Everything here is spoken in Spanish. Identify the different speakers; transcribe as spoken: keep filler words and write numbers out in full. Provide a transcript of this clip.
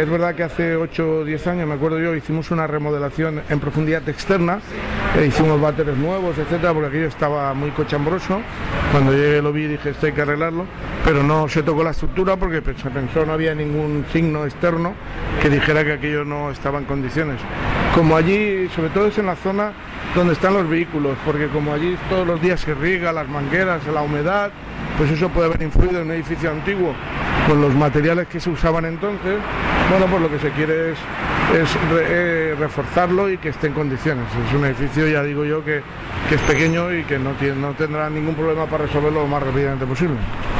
Speaker 1: es verdad que hace ocho o diez años, me acuerdo yo, hicimos una remodelación en profundidad externa, e hicimos váteres nuevos, etcétera, porque aquello estaba muy cochambroso. Cuando llegué lo vi y dije, esto hay que arreglarlo, pero no se tocó la estructura porque se pensó no había ningún signo externo que dijera que aquello no estaba en condiciones. Como allí, sobre todo es en la zona donde están los vehículos, porque como allí todos los días se riega, las mangueras, la humedad, pues eso puede haber influido en un edificio antiguo con los materiales que se usaban entonces. Bueno, pues lo que se quiere es, es re, eh, reforzarlo y que esté en condiciones. Es un edificio, ya digo yo, que, que es pequeño y que no, tiene, no tendrá ningún problema para resolverlo lo más rápidamente posible.